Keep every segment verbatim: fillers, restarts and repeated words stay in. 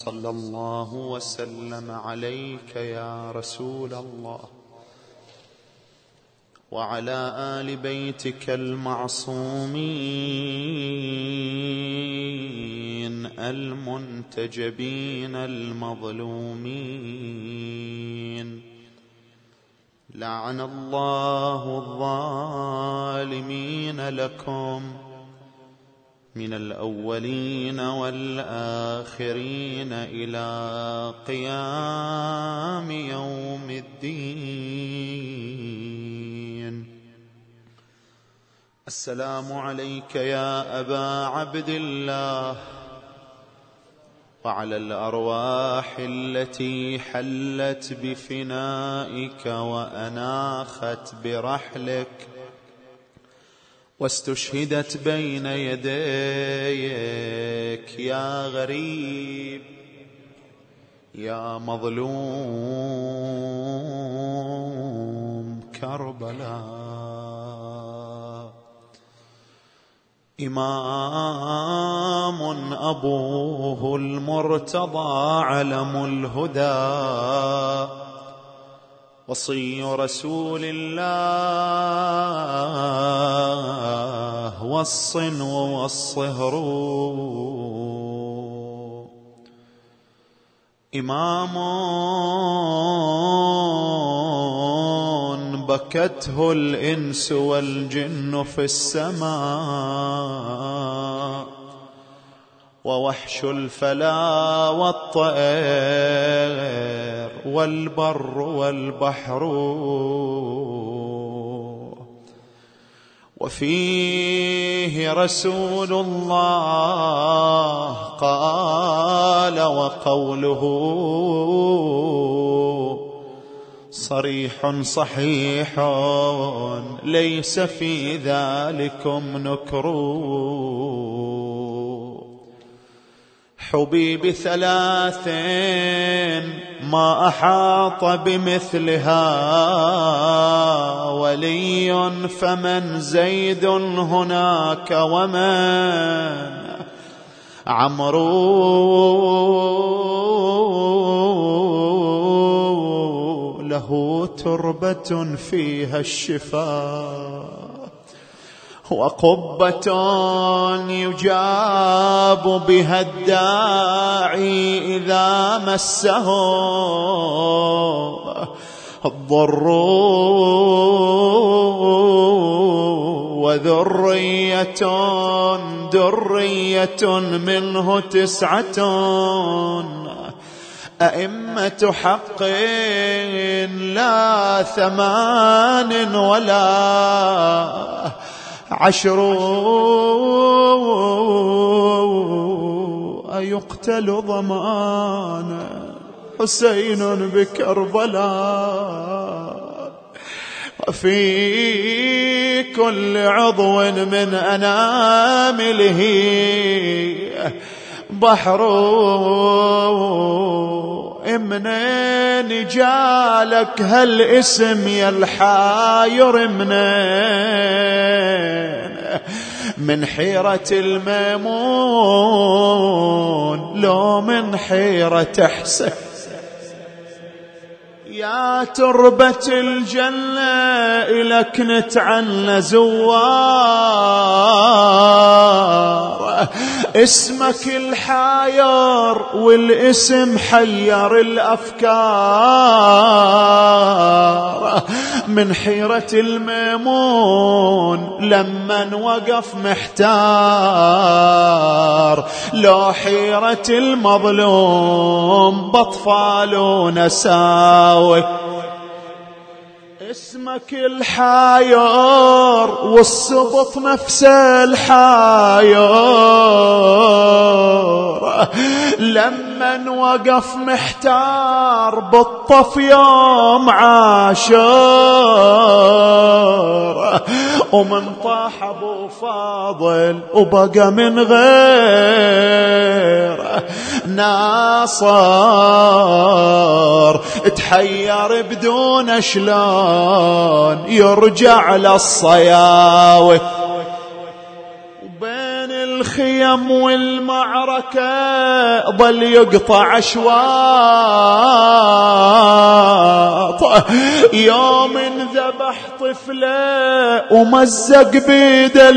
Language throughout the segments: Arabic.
صلى الله وسلم عليك يا رسول الله وعلى آل بيتك المعصومين المنتجبين المظلومين. لعن الله الظالمين لكم من الأولين والآخرين إلى قيام يوم الدين. السلام عليك يا أبا عبد الله وعلى الأرواح التي حلت بفنائك وأناخت برحلك واستشهدت بين يديك يا غريب يا مظلوم كربلاء. إمام أبوه المرتضى علم الهدى وصي رسول الله والصنو والصهر. إمام بكته الإنس والجن في السماء ووحش الفلا والطير والبر والبحر. وفيه رسول الله قال وقوله صريح صحيح ليس في ذلكم نكر. حبيب ثلاث ما أحاط بمثلها ولي فمن زيد هناك ومن عمرو له تربة فيها الشفاء وقبة يجاب بها الداعي إذا مسه الضر وذرية درية منه تسعة أئمة حق لا ثمان ولا عشر. أيقتل ضمانا حسين بكربلاء وفي كل عضو من أنامله بحر. منين جالك هالاسم يا الحاير منين من حيرة الميمون لو من حيرة حسين يا تربة الجنة إلك نتعنى زوار اسمك الحاير والاسم حير الأفكار. من حيرة الميمون لمن وقف محتار لو حيرة المظلوم بأطفال نساوي. اسمك الحاير والسبط نفس الحاير لمن وقف محتار بالطف يوم عاشر. ومن طاح ابو فاضل وبقى من غير ناصر تحير بدون شلون يرجع للصياوي. وبين الخيم والمعركة ظل يقطع أشواط، يوم ذبح طفله ومزق بيده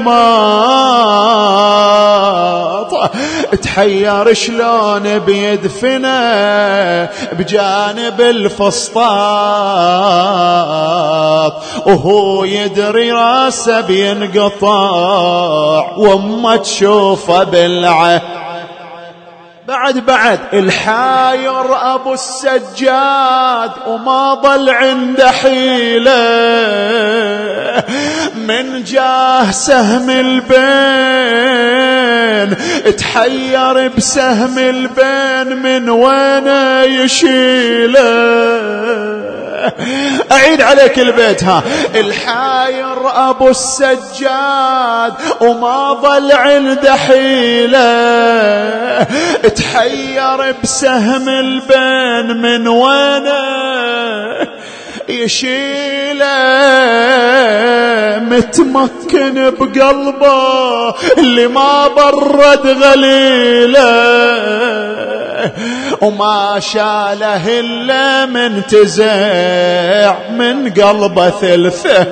القماط، تحير شلون بيدفنه بجانب الفسطاط، وهو يدري راسه بينقطع وامه تشوفه بالعه. بعد بعد الحاير ابو السجاد وما ضل عنده حيله، من جاه سهم البين تحير بسهم البين من وين يشيله. أعيد عليك البيت ها. الحاير أبو السجاد وما ظل عنده حيلة، تحير بسهم البين من وين يشيله، متمكن بقلبه اللي ما برد غليله، وما شاله إلا من تزيع من قلبه ثلثه.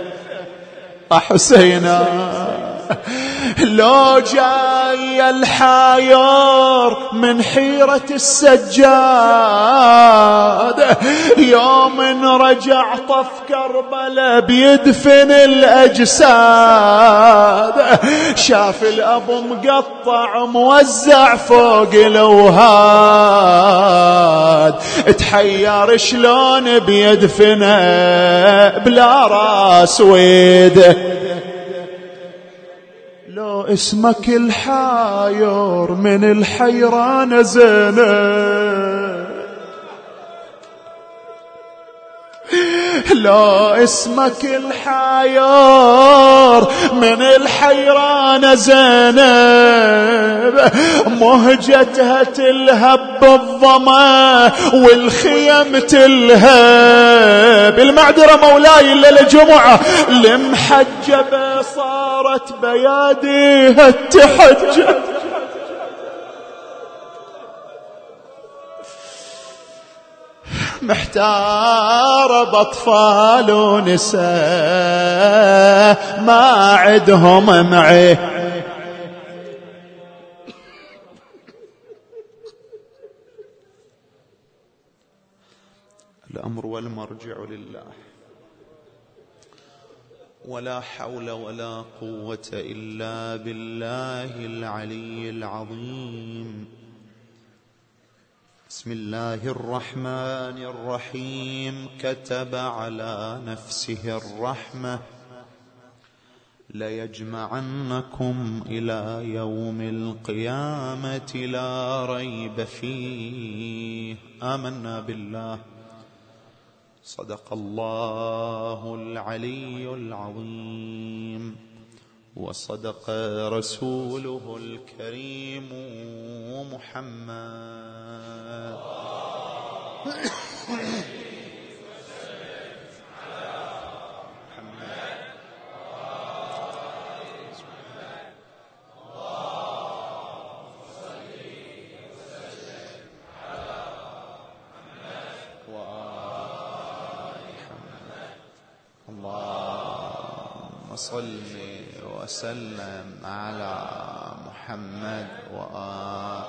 حسينا لو جاي الحاير من حيرة السجاد، يوم رجع طف كربلاء بيدفن الأجساد، شاف الأب مقطع موزع فوق الأوهاد، تحير شلون بيدفنه بلا راس ويده. لو اسمك الحاير من الحيران زينب، لو اسمك الحاير من الحيران زينب، مهجتها تلهب بالظما والخيم تلهب. المعذرة مولاي إلا للجمعة المحجبة صارت بياديها التحجب. محتار بأطفال ونساء ما عدهم معي. الأمر والمرجع لله، ولا حول ولا قوة إلا بالله العلي العظيم. بسم الله الرحمن الرحيم. كتب على نفسه الرحمة ليجمعنكم إلى يوم القيامة لا ريب فيه. آمنا بالله. صدق الله العلي العظيم، وصدق رسوله الكريم محمد. صل وسلم على محمد وآل.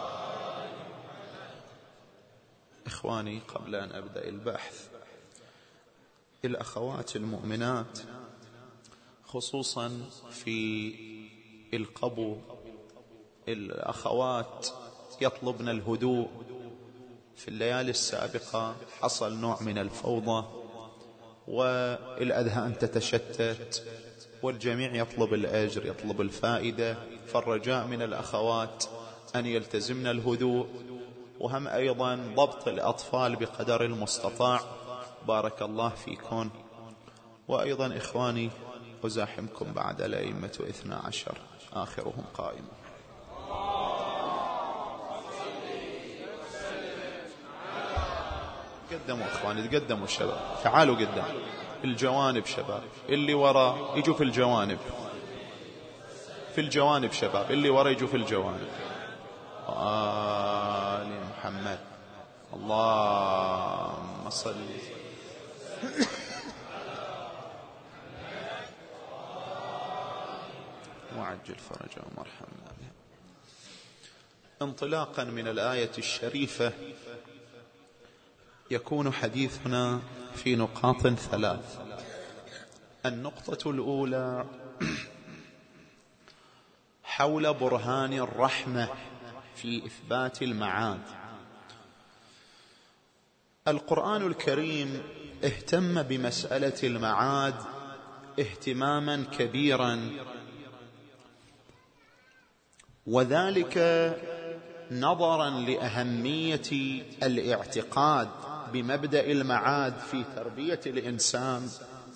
إخواني، قبل أن أبدأ البحث، الأخوات المؤمنات خصوصا في القبو، الأخوات يطلبن الهدوء. في الليالي السابقة حصل نوع من الفوضى والأذهان تتشتت والجميع يطلب الأجر، يطلب الفائدة. فالرجاء من الأخوات أن يلتزمن الهدوء، وهم أيضا ضبط الأطفال بقدر المستطاع. بارك الله فيكم. وأيضا إخواني أزاحمكم بعد الأئمة اثنا عشر آخرهم قائم. قدموا إخواني، تقدموا الشباب، تعالوا قدام الجوانب. شباب اللي وراء يجوا في الجوانب. في الجوانب شباب، اللي ورا يجوا في الجوانب. آل محمد. اللهم صل وعجل فرجا ومرحمنا بها. انطلاقا من الآية الشريفة يكون حديثنا في نقاط ثلاث. النقطة الأولى حول برهان الرحمة في إثبات المعاد. القرآن الكريم اهتم بمسألة المعاد اهتماما كبيرا، وذلك نظرا لأهمية الاعتقاد بمبدأ المعاد في تربية الإنسان،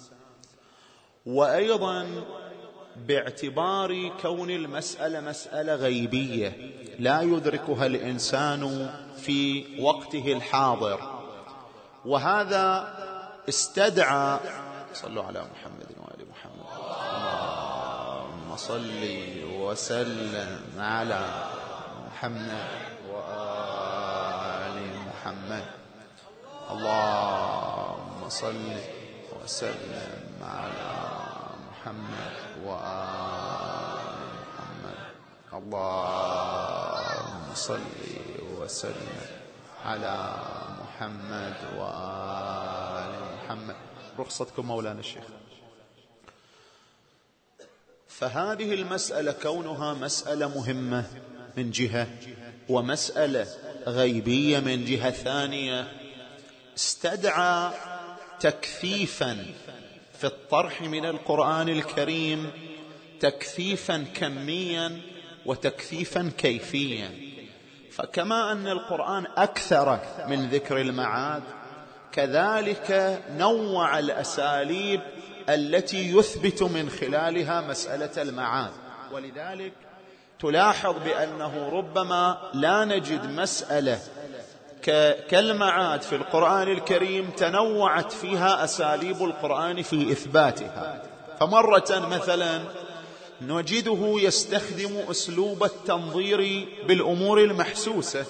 وأيضا باعتبار كون المسألة مسألة غيبية لا يدركها الإنسان في وقته الحاضر. وهذا استدعى، صلوا على محمد وآل محمد، اللهم صل وسلم على محمد وآل محمد، اللهم صل وسلم على محمد وآل محمد، اللهم صل وسلم على محمد وآل محمد. رخصتكم مولانا الشيخ. فهذه المسألة كونها مسألة مهمة من جهة، ومسألة غيبية من جهة ثانية، استدعى تكثيفا في الطرح من القرآن الكريم، تكثيفا كميا وتكثيفا كيفيا. فكما أن القرآن أكثر من ذكر المعاد، كذلك نوع الأساليب التي يثبت من خلالها مسألة المعاد. ولذلك تلاحظ بأنه ربما لا نجد مسألة كالمعاد في القرآن الكريم تنوعت فيها أساليب القرآن في إثباتها. فمرة مثلا نجده يستخدم أسلوب التنظير بالأمور المحسوسة،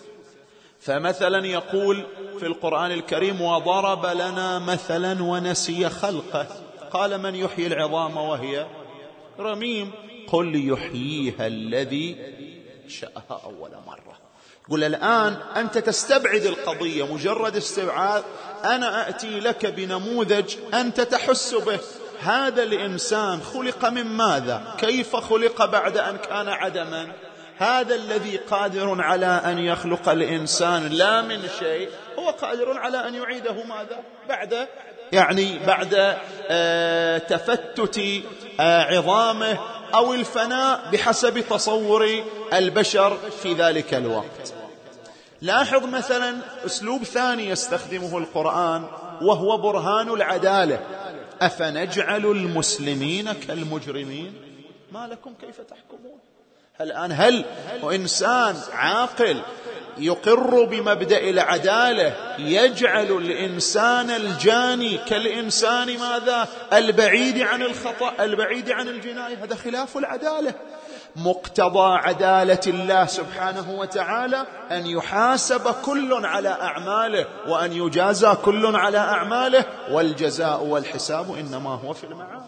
فمثلا يقول في القرآن الكريم: وضرب لنا مثلا ونسي خلقه، قال: من يحيي العظام وهي رميم؟ قل يحييها الذي شاءها أول مرة. قل الآن أنت تستبعد القضية، مجرد استبعاد. أنا أأتي لك بنموذج أنت تحس به. هذا الإنسان خلق من ماذا؟ كيف خلق بعد أن كان عدما؟ هذا الذي قادر على أن يخلق الإنسان لا من شيء هو قادر على أن يعيده ماذا؟ بعد يعني بعد آه تفتت آه عظامه أو الفناء بحسب تصور البشر في ذلك الوقت. لاحظ مثلا أسلوب ثاني يستخدمه القرآن وهو برهان العدالة. أفنجعل المسلمين كالمجرمين؟ ما لكم كيف تحكمون؟ الآن هل إنسان عاقل يقر بمبدأ العدالة يجعل الإنسان الجاني كالإنسان ماذا؟ البعيد عن الخطأ، البعيد عن الجناية؟ هذا خلاف العدالة. مقتضى عدالة الله سبحانه وتعالى أن يحاسب كل على أعماله وأن يجازى كل على أعماله، والجزاء والحساب إنما هو في المعاد.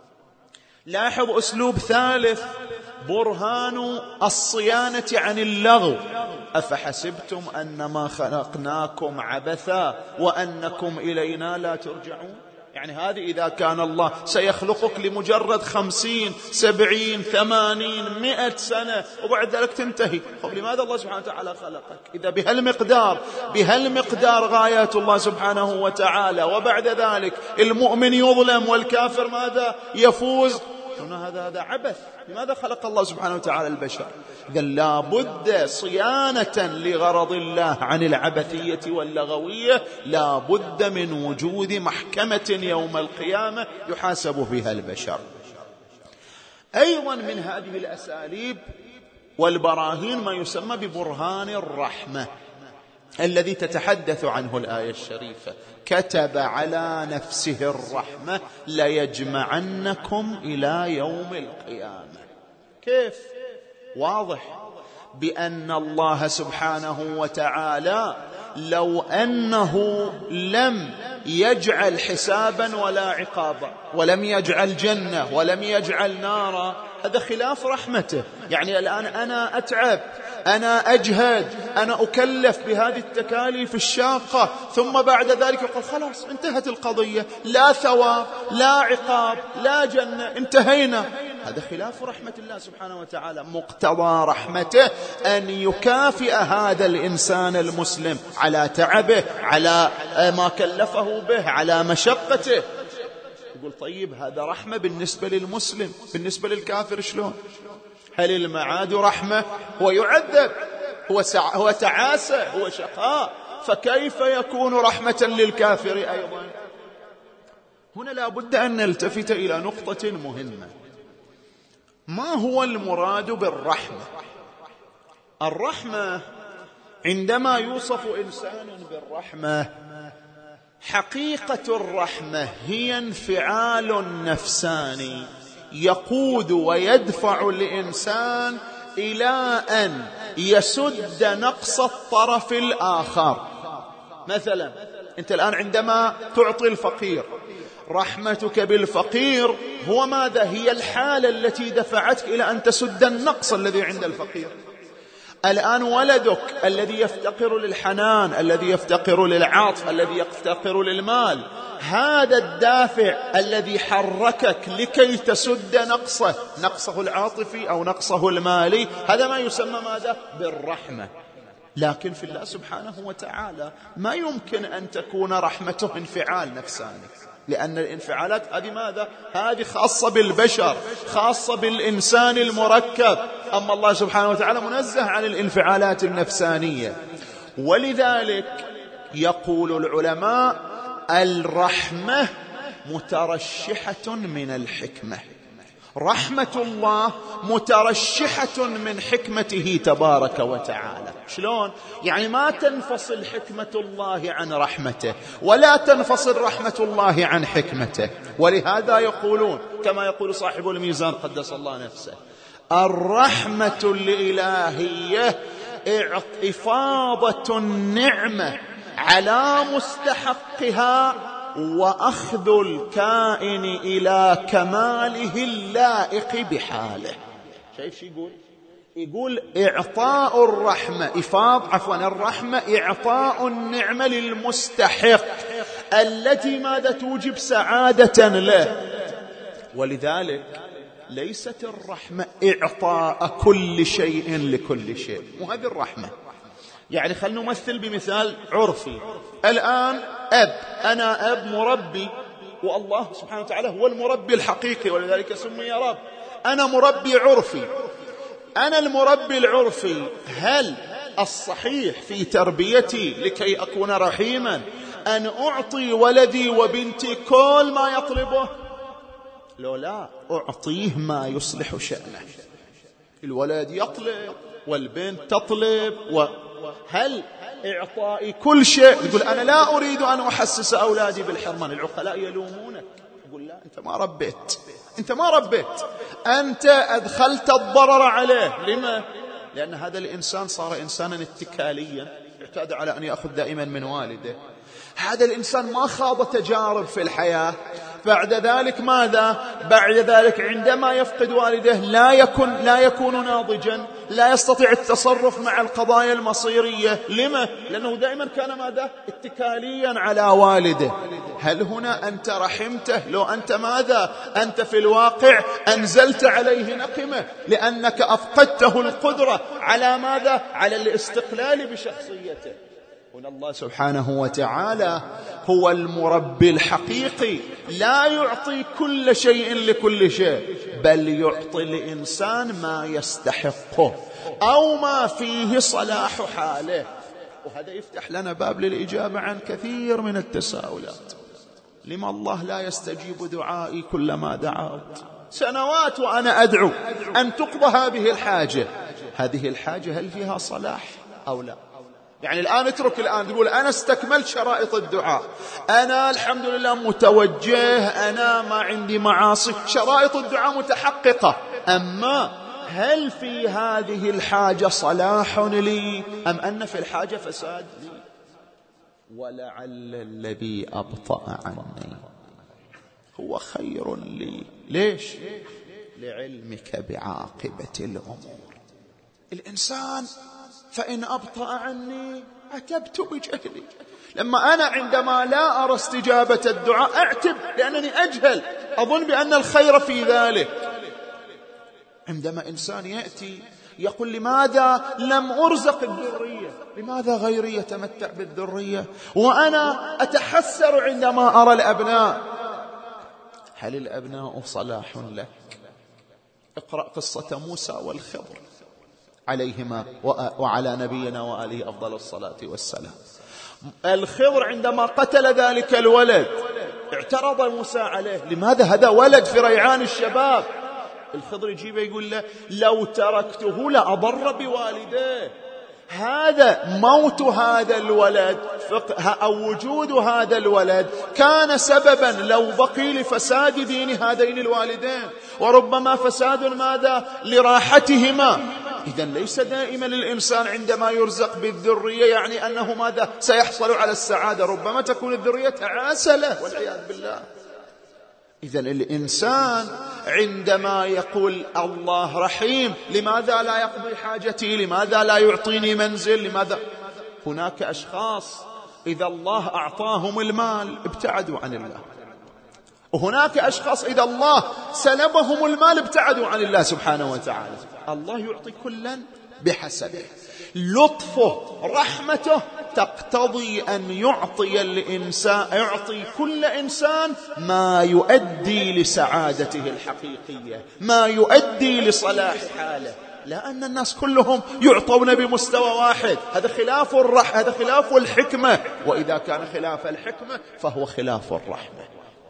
لاحظ أسلوب ثالث: برهان الصيانة عن اللغو. أفحسبتم أنما خلقناكم عبثا وأنكم إلينا لا ترجعون؟ يعني هذه إذا كان الله سيخلقك لمجرد خمسين سبعين ثمانين مئة سنة وبعد ذلك تنتهي، طب لماذا الله سبحانه وتعالى خلقك إذا بهالمقدار بهالمقدار غايات الله سبحانه وتعالى، وبعد ذلك المؤمن يظلم والكافر ماذا؟ يفوز؟ هذا هذا عبث. لماذا خلق الله سبحانه وتعالى البشر؟ إذا لا بد صيانة لغرض الله عن العبثية واللغوية، لا بد من وجود محكمة يوم القيامة يحاسب فيها البشر. أيضا من هذه الأساليب والبراهين ما يسمى ببرهان الرحمة الذي تتحدث عنه الآية الشريفة: كتب على نفسه الرحمة ليجمعنكم إلى يوم القيامة. كيف؟ واضح بأن الله سبحانه وتعالى لو أنه لم يجعل حسابا ولا عقابا، ولم يجعل جنة ولم يجعل نارا، هذا خلاف رحمته. يعني الآن أنا أتعب، أنا أجهد، أنا أكلف بهذه التكاليف الشاقة، ثم بعد ذلك يقول خلاص انتهت القضية، لا ثواب لا عقاب لا جنة، انتهينا. هذا خلاف رحمة الله سبحانه وتعالى. مقتضى رحمته أن يكافئ هذا الإنسان المسلم على تعبه، على ما كلفه به، على مشقته. يقول طيب هذا رحمة بالنسبة للمسلم، بالنسبة للكافر شلون؟ هل المعاد رحمة؟ هو يعذب، هو, سع... هو تعاسة، هو شقاء، فكيف يكون رحمة للكافر أيضا؟ هنا لا بد أن نلتفت إلى نقطة مهمة. ما هو المراد بالرحمة؟ الرحمة عندما يوصف إنسان بالرحمة، حقيقة الرحمة هي انفعال نفساني يقود ويدفع الإنسان إلى أن يسد نقص الطرف الآخر. مثلا أنت الآن عندما تعطي الفقير، رحمتك بالفقير هو ماذا؟ هي الحالة التي دفعتك إلى أن تسد النقص الذي عند الفقير. الآن ولدك الذي يفتقر للحنان، الذي يفتقر للعطف، الذي يفتقر للمال، هذا الدافع الذي حركك لكي تسد نقصه، نقصه العاطفي أو نقصه المالي، هذا ما يسمى ماذا؟ بالرحمة. لكن في الله سبحانه وتعالى ما يمكن أن تكون رحمته انفعال نفساني، لأن الانفعالات هذه ماذا؟ هذه خاصة بالبشر، خاصة بالإنسان المركب. أما الله سبحانه وتعالى منزه عن الانفعالات النفسانية. ولذلك يقول العلماء الرحمة مترشحة من الحكمة. رحمة الله مترشحة من حكمته تبارك وتعالى. شلون؟ يعني ما تنفصل حكمة الله عن رحمته، ولا تنفصل رحمة الله عن حكمته. ولهذا يقولون كما يقول صاحب الميزان قدس الله نفسه: الرحمة الإلهية إفاضة النعمة على مستحقها وأخذ الكائن إلى كماله اللائق بحاله. شايف شو يقول؟ يقول إعطاء الرحمة إفاض عفوا الرحمة إعطاء النعمة للمستحق التي ماذا توجب سعادة له. ولذلك ليست الرحمة إعطاء كل شيء لكل شيء، وهذه الرحمة. يعني خلنا نمثل بمثال عرفي. الآن أب، أنا أب مربي، والله سبحانه وتعالى هو المربي الحقيقي، ولذلك سمي رب. أنا مربي عرفي، أنا المربي العرفي. هل الصحيح في تربيتي لكي أكون رحيما أن أعطي ولدي وبنتي كل ما يطلبه؟ لو لا، أعطيه ما يصلح شأنه. الولد يطلب والبنت تطلب، وهل إعطائي كل شيء؟ يقول أنا لا أريد أن أحسس أولادي بالحرمان. العقلاء يلومونك، يقول لا، أنت ما ربيت، أنت ما ربيت، أنت أدخلت الضرر عليه. لما؟ لأن هذا الإنسان صار إنسانا اتكاليا، اعتاد على أن يأخذ دائما من والده. هذا الإنسان ما خاض تجارب في الحياة. بعد ذلك ماذا؟ بعد ذلك عندما يفقد والده لا يكون لا يكون ناضجا، لا يستطيع التصرف مع القضايا المصيرية. لما؟ لأنه دائما كان ماذا؟ اتكاليا على والده. هل هنا أنت رحمته؟ لو أنت ماذا؟ أنت في الواقع أنزلت عليه نقمة، لأنك أفقدته القدرة على ماذا؟ على الاستقلال بشخصيته. هنا الله سبحانه وتعالى هو المربي الحقيقي، لا يعطي كل شيء لكل شيء، بل يعطي الإنسان ما يستحقه أو ما فيه صلاح حاله. وهذا يفتح لنا باب للإجابة عن كثير من التساؤلات. لما الله لا يستجيب دعائي كلما دعوت؟ سنوات وأنا أدعو أن تقضى هذه الحاجة. هذه الحاجة هل فيها صلاح أو لا؟ يعني الآن اترك، الآن تقول أنا استكملت شرائط الدعاء، أنا الحمد لله متوجه، أنا ما عندي معاصي، شرائط الدعاء متحققة. أما هل في هذه الحاجة صلاح لي أم أن في الحاجة فساد لي؟ ولعل الذي أبطأ عني هو خير لي. ليش؟ لعلمك بعاقبة الأمور. الإنسان فإن أبطأ عني عتبت بجهلي. لما أنا عندما لا أرى استجابة الدعاء أعتب لأنني أجهل، أظن بأن الخير في ذلك. عندما إنسان يأتي يقول لماذا لم أرزق الذرية، لماذا غيري يتمتع بالذرية وأنا أتحسر عندما أرى الأبناء؟ هل الأبناء صلاح لك؟ اقرأ قصة موسى والخضر عليهما وعلى نبينا وآله أفضل الصلاة والسلام. الخضر عندما قتل ذلك الولد اعترض موسى عليه، لماذا؟ هذا ولد في ريعان الشباب. الخضر يجيبه يقول له لو تركته لأضر بوالديه، هذا موت هذا الولد أو وجود هذا الولد كان سببا لو بقي لفساد دين هذين الوالدين، وربما فساد ماذا؟ لراحتهما. إذن ليس دائما الإنسان عندما يرزق بالذرية يعني أنه ماذا؟ سيحصل على السعادة، ربما تكون الذرية تعاسة له والعياذ بالله. إذن الإنسان عندما يقول الله رحيم، لماذا لا يقضي حاجتي؟ لماذا لا يعطيني منزل؟ لماذا؟ هناك أشخاص إذا الله أعطاهم المال ابتعدوا عن الله، وهناك أشخاص إذا الله سلبهم المال ابتعدوا عن الله سبحانه وتعالى. الله يعطي كلا بحسبه. لطفه رحمته تقتضي أن يعطي الإنسان، يعطي كل إنسان ما يؤدي لسعادته الحقيقية، ما يؤدي لصلاح حاله، لأن الناس كلهم يعطون بمستوى واحد. هذا خلاف الرح هذا خلاف الحكمة، وإذا كان خلاف الحكمة فهو خلاف الرحمة.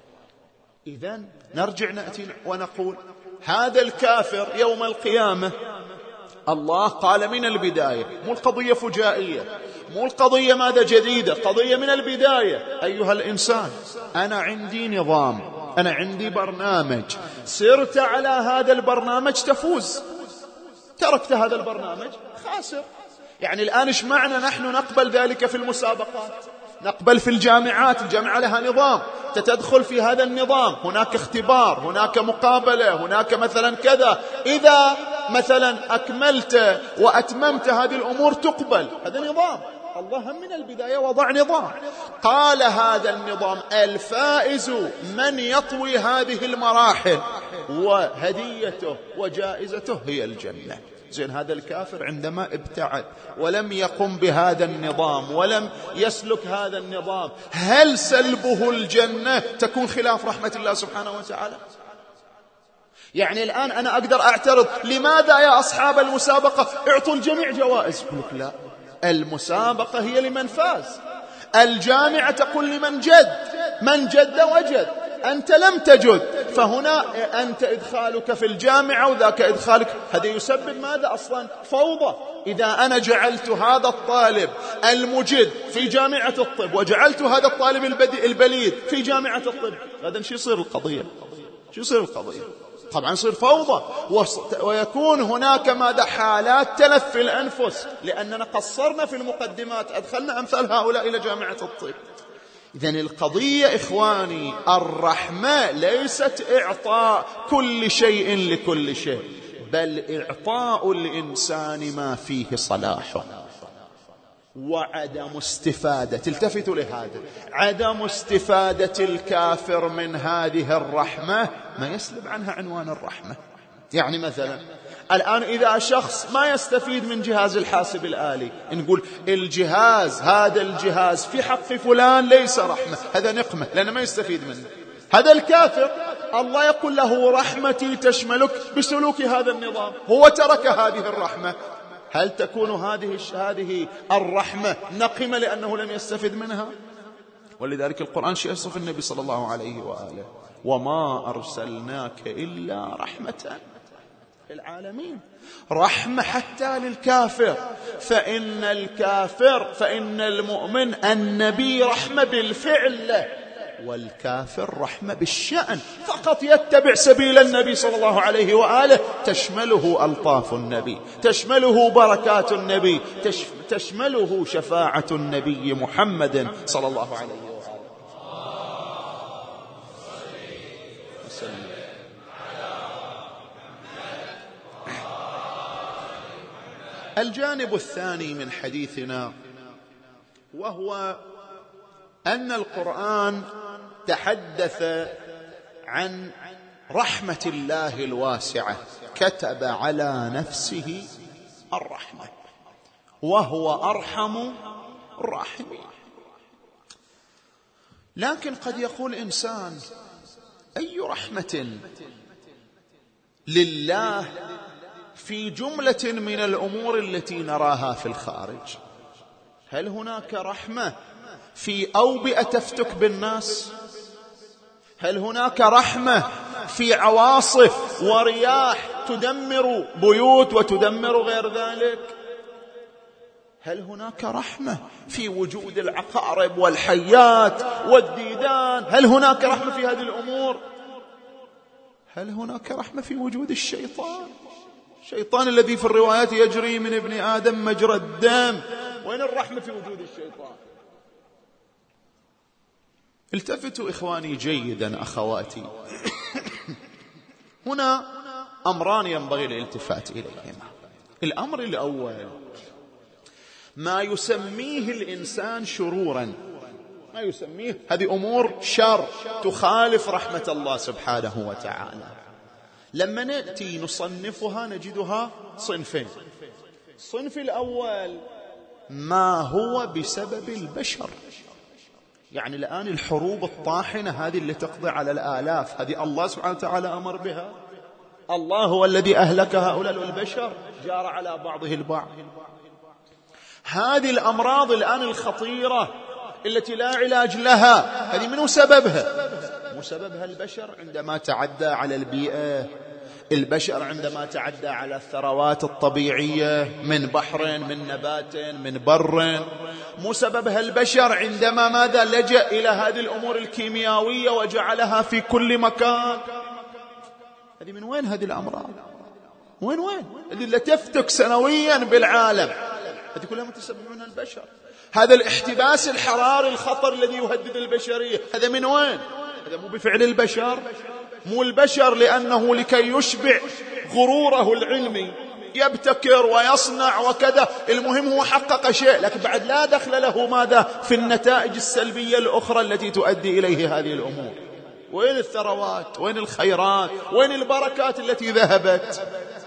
إذن نرجع نأتي ونقول هذا الكافر يوم القيامة الله قال من البداية، مو القضية فجائية، مو القضية ماذا جديدة، قضية من البداية. أيها الإنسان أنا عندي نظام، أنا عندي برنامج، سرت على هذا البرنامج تفوز، تركت هذا البرنامج خاسر. يعني الآن إيش معنى نحن نقبل ذلك في المسابقات، نقبل في الجامعات، الجامعة لها نظام، تتدخل في هذا النظام، هناك اختبار، هناك مقابلة، هناك مثلا كذا، إذا مثلا أكملت وأتممت هذه الأمور تقبل. هذا نظام الله من البداية وضع نظام، قال هذا النظام الفائز من يطوي هذه المراحل وهديته وجائزته هي الجنة. زين هذا الكافر عندما ابتعد ولم يقم بهذا النظام ولم يسلك هذا النظام، هل سلبه الجنة تكون خلاف رحمة الله سبحانه وتعالى؟ يعني الآن أنا أقدر أعترض لماذا يا أصحاب المسابقة اعطوا الجميع جوائز؟ يقول لك لا، المسابقة هي لمن فاز، الجامعة تقول لمن جد، من جد وجد، أنت لم تجد، فهنا أنت إدخالك في الجامعة وذاك إدخالك، هذا يسبب ماذا أصلا؟ فوضى. إذا أنا جعلت هذا الطالب المجد في جامعة الطب وجعلت هذا الطالب البليد في جامعة الطب، غدا شو يصير القضية؟ شو يصير القضية؟ طبعا يصير فوضى، ويكون هناك ماذا؟ حالات تلف في الأنفس، لأننا قصرنا في المقدمات، أدخلنا أمثال هؤلاء إلى جامعة الطب. إذن القضية إخواني الرحمة ليست إعطاء كل شيء لكل شيء، بل إعطاء الإنسان ما فيه صلاح وعدم استفادة. التفتوا لهذا، عدم استفادة الكافر من هذه الرحمة ما يسلب عنها عنوان الرحمة. يعني مثلا الآن إذا شخص ما يستفيد من جهاز الحاسب الآلي، نقول الجهاز هذا الجهاز في حق فلان ليس رحمة، هذا نقمة لأنه ما يستفيد منه. هذا الكافر الله يقول له رحمتي تشملك بسلوك هذا النظام، هو ترك هذه الرحمة، هل تكون هذه هذه الرحمة نقمة لأنه لم يستفد منها؟ ولذلك القرآن يصف النبي صلى الله عليه وآله وما أرسلناك إلا رحمة للعالمين، رحمة حتى للكافر. فإن الكافر فإن المؤمن النبي رحمة بالفعل له، والكافر رحمة بالشأن، فقط يتبع سبيل النبي صلى الله عليه وآله، تشمله ألطاف النبي، تشمله بركات النبي، تشمله شفاعة النبي محمد صلى الله عليه وآله وسلم. الجانب الثاني من حديثنا وهو أن القرآن تحدث عن رحمة الله الواسعة، كتب على نفسه الرحمة وهو أرحم الراحمين. لكن قد يقول إنسان: أي رحمة لله في جملة من الأمور التي نراها في الخارج؟ هل هناك رحمة في أوبئة تفتك بالناس؟ هل هناك رحمة في عواصف ورياح تدمر بيوت وتدمر غير ذلك؟ هل هناك رحمة في وجود العقارب والحيات والديدان؟ هل هناك رحمة في هذه الأمور؟ هل هناك رحمة في وجود الشيطان؟ الشيطان الذي في الروايات يجري من ابن آدم مجرى الدم، وين الرحمة في وجود الشيطان؟ التفتوا إخواني جيدا أخواتي، هنا أمران ينبغي الالتفات إليهما. الأمر الأول ما يسميه الإنسان شرورا، ما يسميه هذه أمور شر تخالف رحمة الله سبحانه وتعالى، لما نأتي نصنفها نجدها صنفين. الصنف الأول ما هو بسبب البشر، يعني الآن الحروب الطاحنة هذه اللي تقضي على الآلاف، هذه الله سبحانه وتعالى أمر بها، الله هو الذي أهلك هؤلاء البشر، جار على بعضه البعض. هذه الأمراض الآن الخطيرة التي لا علاج لها، هذه منو سببها؟ مو سببها البشر عندما تعدى على البيئة، البشر عندما تعدى على الثروات الطبيعية من بحر من نبات من بر، مو سببها البشر عندما ماذا لجأ إلى هذه الأمور الكيميائية وجعلها في كل مكان. هذه من وين هذه الأمراض؟ وين وين هذه اللي تفتك سنويا بالعالم؟ هذه كلها متسببون البشر. هذا الاحتباس الحراري الخطر الذي يهدد البشرية، هذا من وين؟ هذا مو بفعل البشر، مو البشر لأنه لكي يشبع غروره العلمي يبتكر ويصنع وكذا، المهم هو حقق شيء، لكن بعد لا دخل له ماذا في النتائج السلبية الأخرى التي تؤدي إليه هذه الأمور. وين الثروات؟ وين الخيرات؟ وين البركات التي ذهبت؟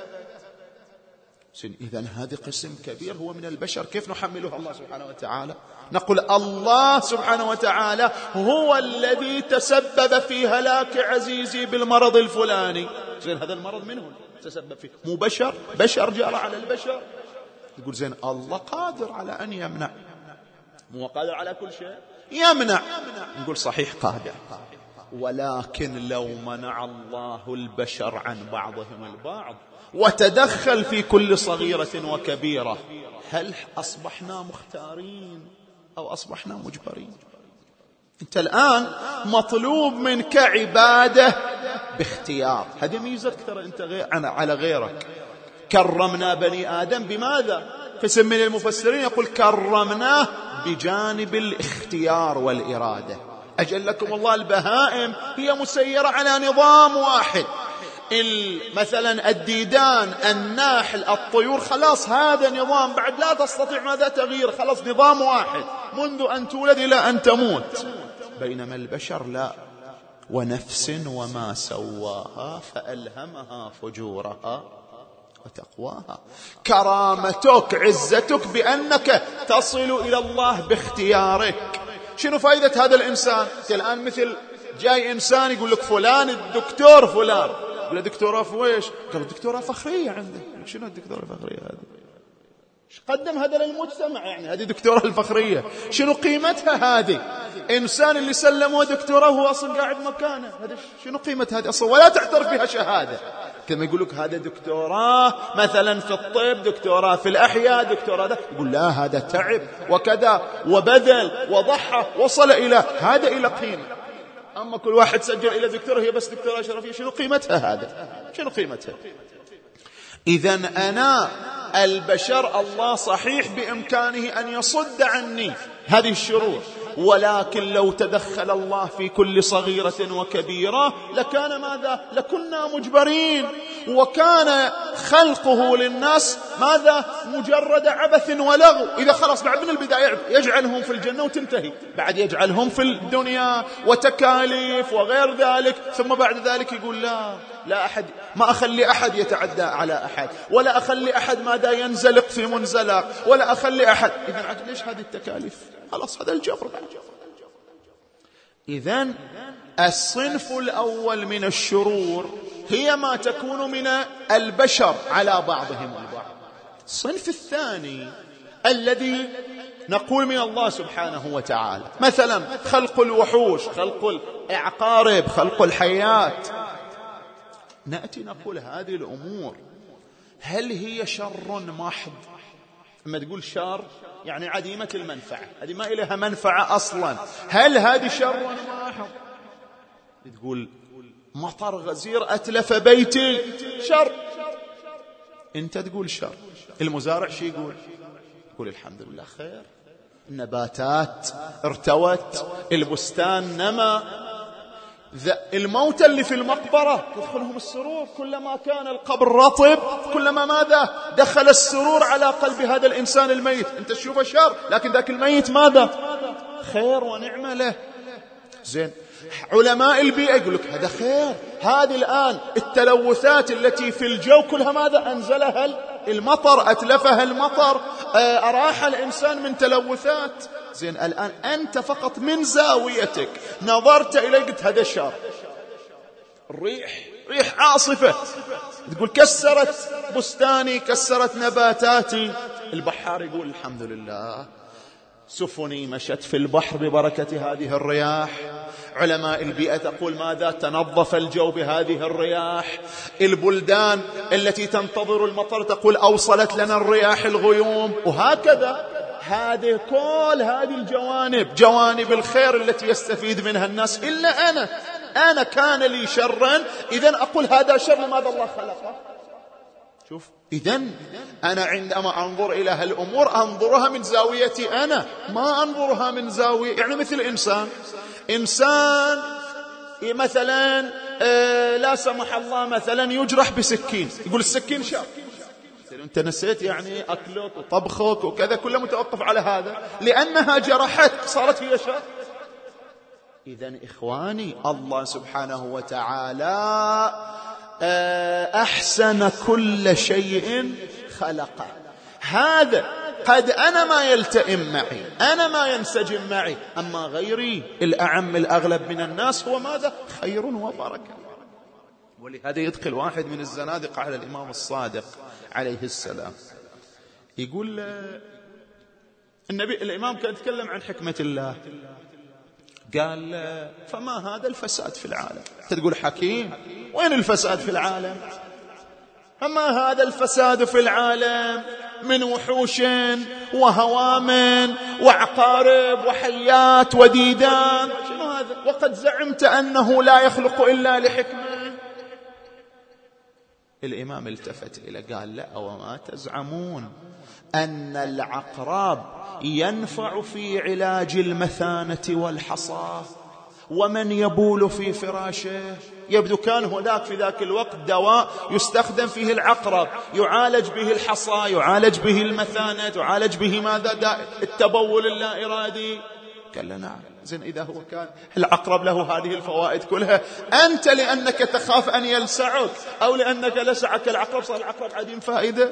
إذن هذا قسم كبير هو من البشر، كيف نحمله الله سبحانه وتعالى؟ نقول الله سبحانه وتعالى هو الذي تسبب في هلاك عزيزي بالمرض الفلاني. زين هذا المرض منه تسبب فيه، مو بشر، بشر جرى على البشر. يقول زين الله قادر على أن يمنع، مو قادر على كل شيء، يمنع. نقول صحيح قادر، ولكن لو منع الله البشر عن بعضهم البعض وتدخل في كل صغيرة وكبيرة، هل أصبحنا مختارين أو أصبحنا مجبرين؟ أنت الآن مطلوب منك عبادة باختيار، هذه ميزة أكثر أنت غير على غيرك. كرمنا بني آدم بماذا؟ قسم من المفسرين يقول كرمناه بجانب الاختيار والإرادة. أجلكم الله البهائم هي مسيرة على نظام واحد، مثلا الديدان الناحل الطيور، خلاص هذا نظام بعد لا تستطيع ماذا تغيير، خلاص نظام واحد منذ أن تولد إلى أن تموت. بينما البشر لا، ونفس وما سواها فألهمها فجورها وتقواها. كرامتك عزتك بأنك تصل إلى الله باختيارك. شنو فائدة هذا الإنسان؟ الآن مثل جاي إنسان يقول لك فلان الدكتور فلان، يقول له دكتوراه في ويش؟ قال له دكتوراه فخرية عنده. شنو الدكتوراه الفخرية هذه؟ قدم هذا للمجتمع، يعني هذه دكتوراه الفخرية شنو قيمتها؟ هذه إنسان اللي سلمه دكتوراه هو أصلا قاعد مكانه، هذا شنو قيمة هذه أصلا؟ ولا تعترف بها شهادة. كما يقول لك هذا دكتوراه مثلا في الطب، دكتوراه في الأحياء، دكتوراه ده، يقول لا هذا تعب وكذا وبذل وضحى وصل إلى هذا إلى قيمة. أما كل واحد سجل إلى دكتور هي بس دكتوراه شرفية، شنو قيمتها هذا؟ شنو قيمتها؟ إذن أنا البشر الله صحيح بإمكانه أن يصد عني هذه الشرور، ولكن لو تدخل الله في كل صغيرة وكبيرة لكان ماذا؟ لكنا مجبرين، وكان خلقه للناس ماذا؟ مجرد عبث ولغو. إذا خلص بعد من البداية يجعلهم في الجنة وتنتهي، بعد يجعلهم في الدنيا وتكاليف وغير ذلك، ثم بعد ذلك يقول لا لا أحد، ما أخلي أحد يتعدى على أحد، ولا أخلي أحد ماذا ينزلق في منزلق، ولا أخلي أحد. إذن عجل ليش هذه التكاليف؟ خلاص هذا الجبر. إذن الصنف الأول من الشرور هي ما تكون من البشر على بعضهم البعض. الصنف الثاني الذي نقول من الله سبحانه وتعالى، مثلا خلق الوحوش، خلق العقارب، خلق الحيات. نأتي نقول هذه الأمور هل هي شر محض؟ لما تقول شر يعني عديمة المنفعة، هذه ما إليها منفعة أصلا، هل هذه شر محض؟ تقول مطر غزير أتلف بيتي شر، أنت تقول شر. المزارع شي يقول؟ يقول الحمد لله خير، النباتات ارتوت، البستان نما. الموتى اللي في المقبرة تدخلهم السرور، كلما كان القبر رطب كلما ماذا؟ دخل السرور على قلب هذا الإنسان الميت. أنت تشوفه شر، لكن ذاك الميت ماذا؟ خير ونعمة له. زين، علماء البيئة يقول لك هذا خير. هذه الآن التلوثات التي في الجو كلها ماذا؟ أنزلها المطر، أتلفها المطر، أراح الإنسان من تلوثات. زين، الآن أنت فقط من زاويتك نظرت إليه قلت هذا شر. الريح ريح عاصفة تقول كسرت بستاني، كسرت نباتاتي. البحار يقول الحمد لله سفني مشت في البحر ببركة هذه الرياح. علماء البيئة تقول ماذا؟ تنظف الجو بهذه الرياح. البلدان التي تنتظر المطر تقول أوصلت لنا الرياح الغيوم. وهكذا هذه كل هذه الجوانب، جوانب الخير التي يستفيد منها الناس. إلا أنا أنا كان لي شرا، إذن أقول هذا شر لماذا الله خلقه. شوف، إذن أنا عندما أنظر إلى هالأمور أنظرها من زاويتي أنا، ما أنظرها من زاوية. يعني مثل إنسان إنسان مثلا آه لا سمح الله مثلا يجرح بسكين، يقول السكين شر. أنت نسيت يعني أكلك وطبخك وكذا كله متوقف على هذا، لأنها جرحت صارت هي شر. إذن إخواني الله سبحانه وتعالى أحسن كل شيء خلقه. هذا قد أنا ما يلتئم معي، أنا ما ينسجم معي، أما غيري الأعم الأغلب من الناس هو ماذا؟ خير وبركة. ولهذا يدخل واحد من الزنادقة على الإمام الصادق عليه السلام، يقول النبي الإمام كان يتكلم عن حكمة الله، قال فما هذا الفساد في العالم؟ تقول حكيم، وين الفساد في العالم؟ فما هذا الفساد في العالم من وحوش وهوام وعقارب وحيات وديدان، شنو هذا؟ وقد زعمت أنه لا يخلق إلا لحكمة. الإمام التفت إلى قال لا، وما تزعمون أن العقرب ينفع في علاج المثانة والحصى، ومن يبول في فراشه؟ يبدو كان هناك في ذاك الوقت دواء يستخدم فيه العقرب، يعالج به الحصى، يعالج به المثانة، يعالج به ماذا؟ داء التبول اللا إرادي. قال نعم. زين، إذا هو كان العقرب له هذه الفوائد كلها، أنت لأنك تخاف أن يلسعك أو لأنك لسعك العقرب صار العقرب عديم فائدة؟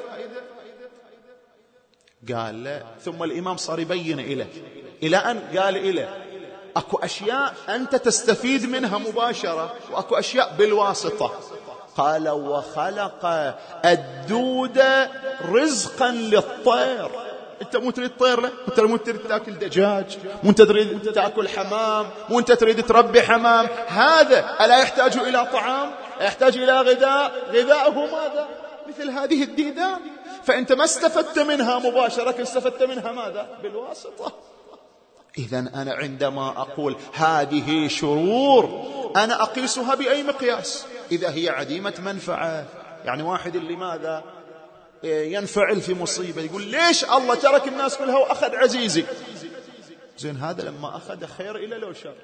قال لا. ثم الإمام صار يبين إليه إلى أن قال إليه أكو أشياء أنت تستفيد منها مباشرة، وأكو أشياء بالواسطة. قال وخلق الدود رزقا للطير. أنت مو تريد طير له، أنت مو تريد تأكل دجاج، مو أنت تريد تأكل حمام، مو أنت تريد تربي حمام. هذا ألا يحتاج إلى طعام؟ يحتاج إلى غذاء، غذاؤه ماذا؟ مثل هذه الديدان. فأنت ما استفدت منها مباشرة، استفدت منها ماذا؟ بالواسطة. إذن أنا عندما أقول هذه شرور أنا أقيسها بأي مقياس؟ إذا هي عديمة منفعة، يعني واحد اللي ماذا ينفعل في مصيبة يقول ليش الله ترك الناس كلها وأخذ عزيزي؟ زين هذا لما أخذ خير إلى لو شر،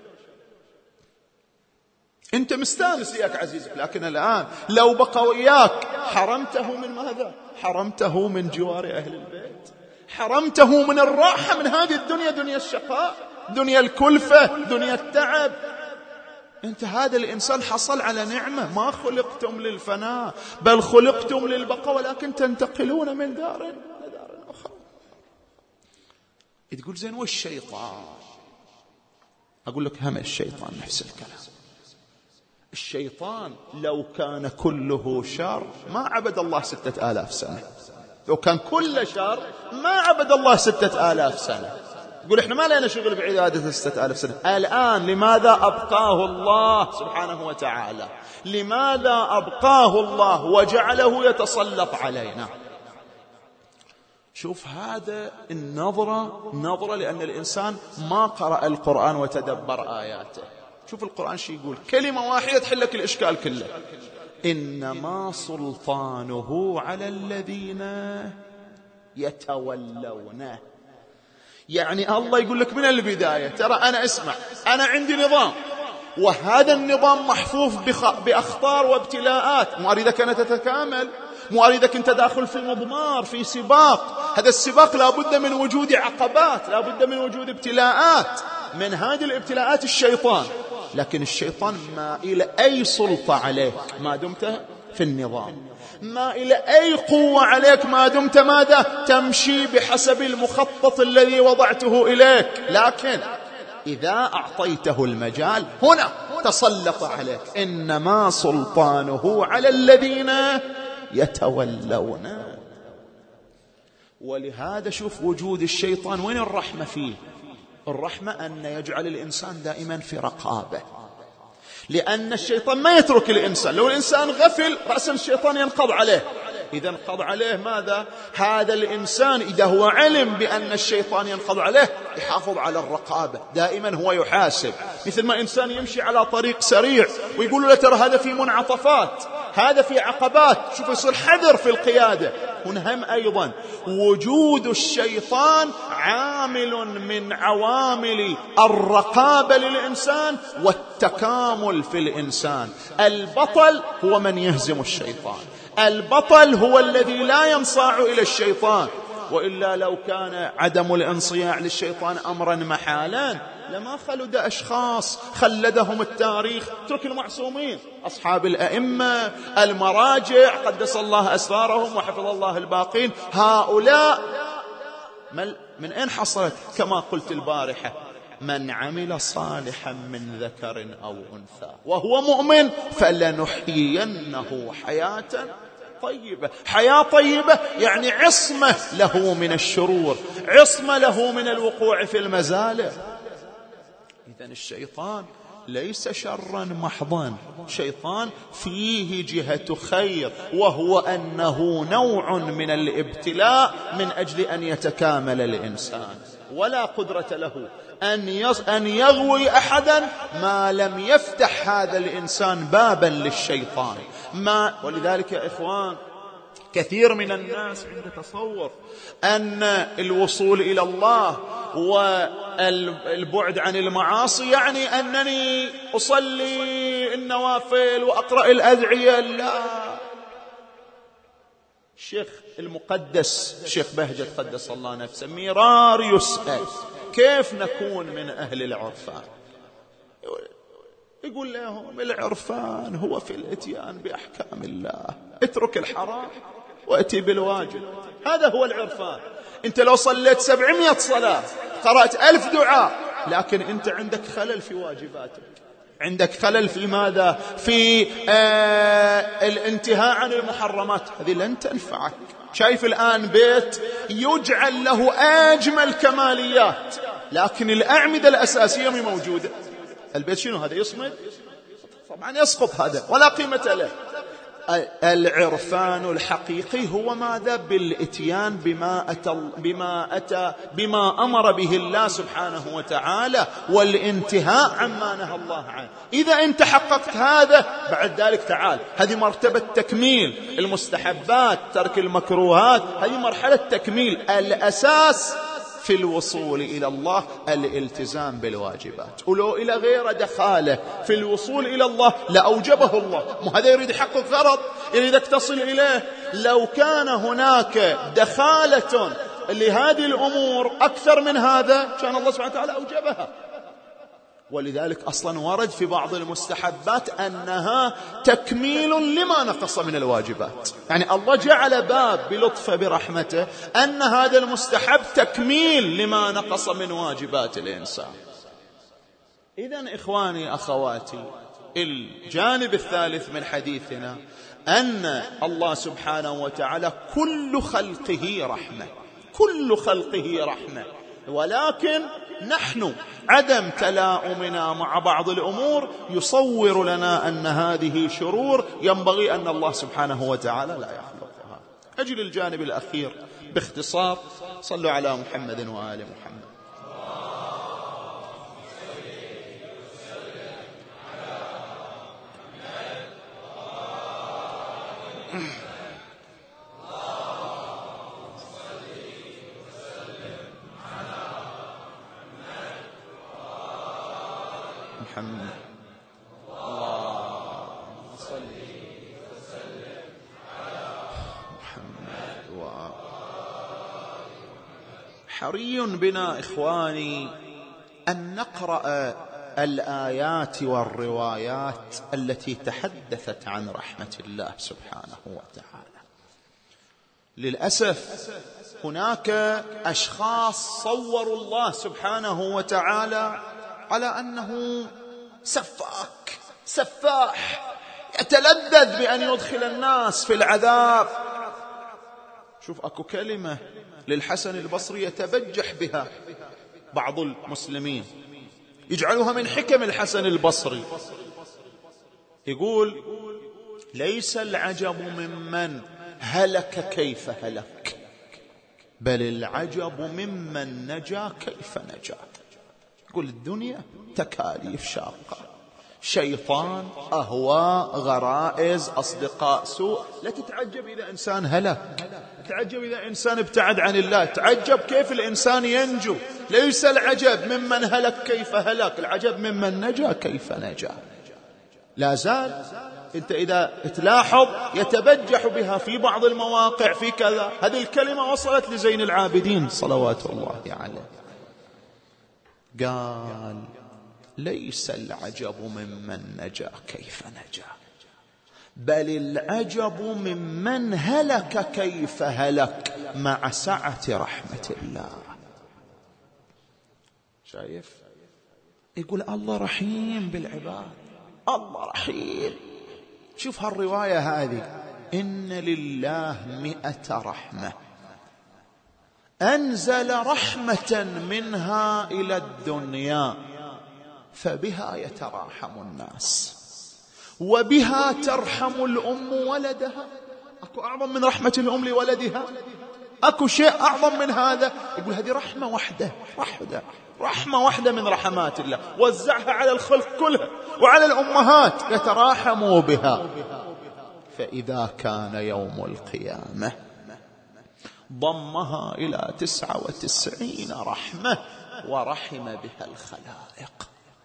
أنت مستانس إياك عزيزك، لكن الآن لو بقى وإياك حرمته من ماذا؟ حرمته من جوار أهل البيت، حرمته من الراحة من هذه الدنيا، دنيا الشقاء، دنيا الكلفة، دنيا التعب. أنت هذا الإنسان حصل على نعمة، ما خلقتم للفناء بل خلقتم للبقاء، ولكن تنتقلون من دار إلى دار أخرى. تقول زين والشيطان؟ أقول لك هم الشيطان نفس الكلام. الشيطان لو كان كله شر ما عبد الله ستة آلاف سنة، لو كان كل شر ما عبد الله ستة آلاف سنة. يقول إحنا ما لنا شغل بعبادة ستة آلاف سنة. الآن لماذا أبقاه الله سبحانه وتعالى؟ لماذا أبقاه الله وجعله يتسلط علينا؟ شوف هذا النظرة، نظرة لأن الإنسان ما قرأ القرآن وتدبر آياته. شوف القرآن شي يقول، كلمة واحدة تحلك الإشكال كله. إنما سلطانه على الذين يتولونه. يعني الله يقول لك من البداية ترى أنا اسمع، أنا عندي نظام، وهذا النظام محفوف بأخطار وابتلاءات، مو أريدك أن تتكامل، مو أريدك أنت داخل في مضمار في سباق. هذا السباق لابد من وجود عقبات، لابد من وجود ابتلاءات. من هذه الابتلاءات الشيطان، لكن الشيطان ما إلى أي سلطة عليك ما دمت في النظام، ما إلى أي قوة عليك ما دمت ماذا؟ تمشي بحسب المخطط الذي وضعته إليك. لكن إذا أعطيته المجال هنا تسلط عليك. إنما سلطانه على الذين يتولون. ولهذا شوف وجود الشيطان وين الرحمة فيه؟ الرحمة أن يجعل الإنسان دائما في رقابة، لأن الشيطان ما يترك الإنسان. لو الإنسان غفل رأسا الشيطان ينقض عليه. إذا انقض عليه ماذا؟ هذا الإنسان إذا هو علم بأن الشيطان ينقض عليه يحافظ على الرقابة، دائما هو يحاسب. مثل ما إنسان يمشي على طريق سريع ويقول له ترى هذا في منعطفات، هذا في عقبات، شوف يصير حذر في القيادة. هنا هم أيضا وجود الشيطان عامل من عوامل الرقابة للإنسان والتكامل في الإنسان. البطل هو من يهزم الشيطان، البطل هو الذي لا ينصاع إلى الشيطان. وإلا لو كان عدم الانصياع للشيطان أمرا محالا لما خلد أشخاص خلدهم التاريخ. ترك المعصومين، أصحاب الأئمة، المراجع قدس الله أسرارهم وحفظ الله الباقين، هؤلاء من أين حصلت؟ كما قلت البارحة، من عمل صالحا من ذكر أو أنثى وهو مؤمن فلنحيينه حياة طيبة. حياة طيبة يعني عصمة له من الشرور، عصمة له من الوقوع في المزالة. إذن الشيطان ليس شرا محضا، شيطان فيه جهة خير، وهو أنه نوع من الابتلاء من أجل أن يتكامل الإنسان. ولا قدرة له أن يغوي أحدا ما لم يفتح هذا الإنسان بابا للشيطان. ما ولذلك يا إخوان كثير من الناس عنده تصور أن الوصول إلى الله والبعد عن المعاصي يعني أنني أصلي النوافل وأقرأ الأدعية. لا، الشيخ المقدس الشيخ بهجت قدس الله نفسه مرار يسأل كيف نكون من أهل العرفان؟ يقول لهم العرفان هو في الاتيان بأحكام الله، اترك الحرام وأتي بالواجب، هذا هو العرفان. انت لو صليت سبعمائة صلاة، قرأت ألف دعاء، لكن انت عندك خلل في واجباتك، عندك خلل في ماذا؟ في آه الانتهاء عن المحرمات، هذه لن تنفعك. شايف الآن بيت يجعل له أجمل كماليات لكن الأعمدة الأساسية مش موجودة. البيت شنو هذا؟ يصمد؟ طبعا يسقط هذا ولا قيمة له. العرفان الحقيقي هو ماذا؟ بالاتيان بما أتى, بما أتى بما أمر به الله سبحانه وتعالى، والانتهاء عما نهى الله عنه. إذا أنت حققت هذا بعد ذلك تعال، هذه مرتبة تكميل المستحبات، ترك المكروهات، هذه مرحلة تكميل. الأساس في الوصول إلى الله الالتزام بالواجبات، ولو إلى غير دخاله في الوصول إلى الله لأوجبه الله. مو هذا يريد يحقق غرض، يريدك تصل إليه. لو كان هناك دخالة لهذه الأمور أكثر من هذا كان الله سبحانه وتعالى أوجبها. ولذلك أصلا ورد في بعض المستحبات أنها تكميل لما نقص من الواجبات، يعني الله جعل باب بلطفه برحمته أن هذا المستحب تكميل لما نقص من واجبات الإنسان. إذن إخواني أخواتي، الجانب الثالث من حديثنا أن الله سبحانه وتعالى كل خلقه رحمة، كل خلقه رحمة، ولكن نحن عدم تلاؤمنا مع بعض الأمور يصور لنا أن هذه شرور ينبغي أن الله سبحانه وتعالى لا يخلقها. أجل الجانب الأخير باختصار، صلوا على محمد وآل محمد. محمد اللهم صل وسلم على محمد. حري بنا إخواني أن نقرأ الآيات والروايات التي تحدثت عن رحمة الله سبحانه وتعالى. للأسف هناك أشخاص صوروا الله سبحانه وتعالى على أنه سفاك سفاح يتلذذ بأن يدخل الناس في العذاب. شوف أكو كلمة للحسن البصري يتبجح بها بعض المسلمين، يجعلوها من حكم الحسن البصري. يقول: ليس العجب ممن هلك كيف هلك، بل العجب ممن نجا كيف نجا. يقول الدنيا تكاليف شاقة، شيطان، أهواء، غرائز، أصدقاء سوء. لا تتعجب إذا إنسان هلك، تتعجب إذا إنسان ابتعد عن الله، تعجب كيف الإنسان ينجو. ليس العجب ممن هلك كيف هلك، العجب ممن نجا كيف نجا. لا زال أنت إذا تلاحظ يتبجح بها في بعض المواقع في كذا. هذه الكلمة وصلت لزين العابدين صلوات الله عليه، قال: ليس العجب ممن نجا كيف نجا، بل العجب ممن هلك كيف هلك مع سعة رحمة الله. شايف؟ يقول الله رحيم بالعباد، الله رحيم. شوف هالرواية هذه: إن لله مئة رحمة، أنزل رحمة منها إلى الدنيا فبها يتراحم الناس، وبها ترحم الأم ولدها. أكو أعظم من رحمة الأم لولدها؟ أكو شيء أعظم من هذا؟ يقول هذه رحمة واحدة واحدة رحمة واحدة من رحمات الله، وزعها على الخلق كلها وعلى الأمهات يتراحموا بها. فإذا كان يوم القيامة ضمها إلى تسعة وتسعين رحمة ورحم بها الخلائق.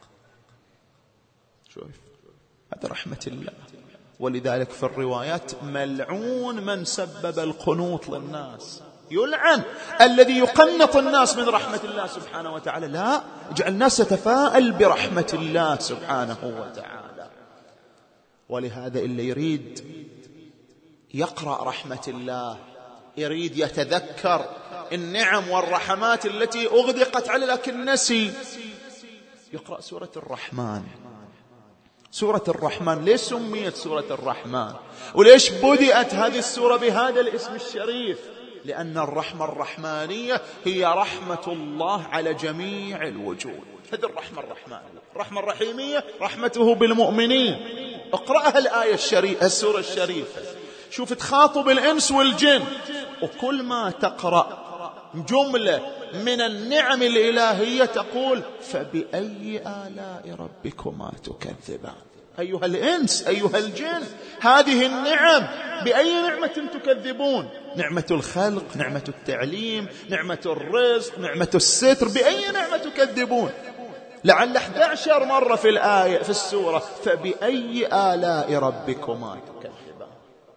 شوف هذا رحمة الله. ولذلك في الروايات: ملعون من سبب القنوط للناس، يلعن الذي يقنط الناس من رحمة الله سبحانه وتعالى. لا، اجعل الناس تتفاءل برحمة الله سبحانه وتعالى. ولهذا اللي يريد يقرأ رحمة الله، يريد يتذكر النعم والرحمات التي أغدقت عليه لكن نسي، يقرأ سورة الرحمن. سورة الرحمن ليش سميت سورة الرحمن؟ وليش بدأت هذه السورة بهذا الاسم الشريف؟ لأن الرحمة الرحمانية هي رحمة الله على جميع الوجود. هذه الرحمة الرحمانية. الرحمة الرحيمية رحمته بالمؤمنين. اقرأها الآية الشريفة السورة الشريفة، شوف تخاطب الإنس والجن، وكل ما تقرأ جملة من النعم الإلهية تقول فبأي آلاء ربكما تكذبان. أيها الإنس أيها الجن، هذه النعم بأي نعمة تكذبون؟ نعمة الخلق، نعمة التعليم، نعمة الرزق، نعمة الستر، بأي نعمة تكذبون؟ لعل أحد عشر مرة في الآية في السورة فبأي آلاء ربكما تكذبان.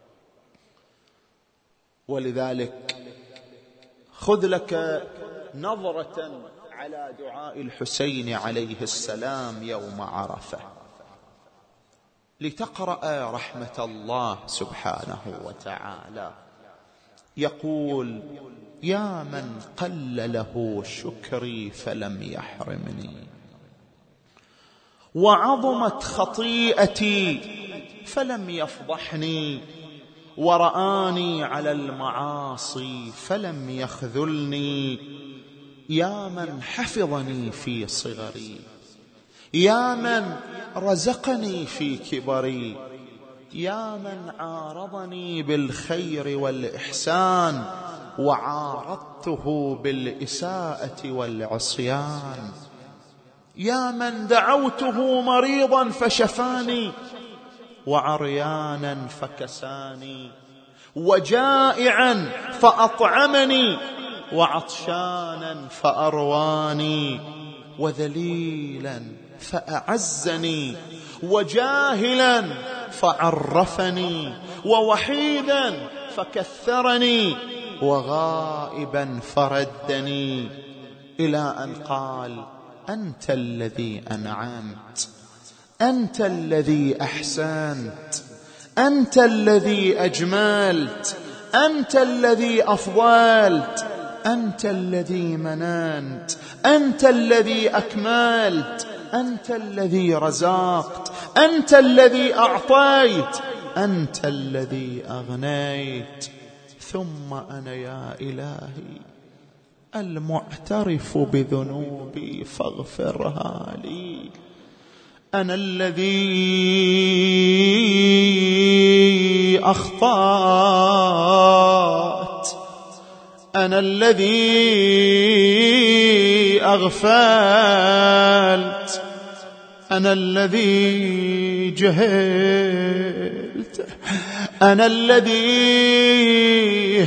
ولذلك خذ لك نظرة على دعاء الحسين عليه السلام يوم عرفة لتقرأ رحمة الله سبحانه وتعالى. يقول يا من قل له شكري فلم يحرمني، وعظمت خطيئتي فلم يفضحني، ورآني على المعاصي فلم يخذلني. يا من حفظني في صغري، يا من رزقني في كبري، يا من عارضني بالخير والإحسان وعارضته بالإساءة والعصيان، يا من دعوته مريضا فشفاني، وعريانا فكساني، وجائعا فأطعمني، وعطشانا فأرواني، وذليلا فأعزني، وجاهلا فعرفني، ووحيدا فكثرني، وغائبا فردني، إلى أن قال أنت الذي أنعمت، أنت الذي أحسنت، أنت الذي أجملت، أنت الذي أفضلت، أنت الذي مننت، أنت الذي أكملت، أنت الذي رزقت، أنت الذي أعطيت، أنت الذي أغنيت. ثم أنا يا إلهي المعترف بذنوبي فاغفرها لي. أنا الذي أخطأت، أنا الذي أغفلت، أنا الذي جهلت، أنا الذي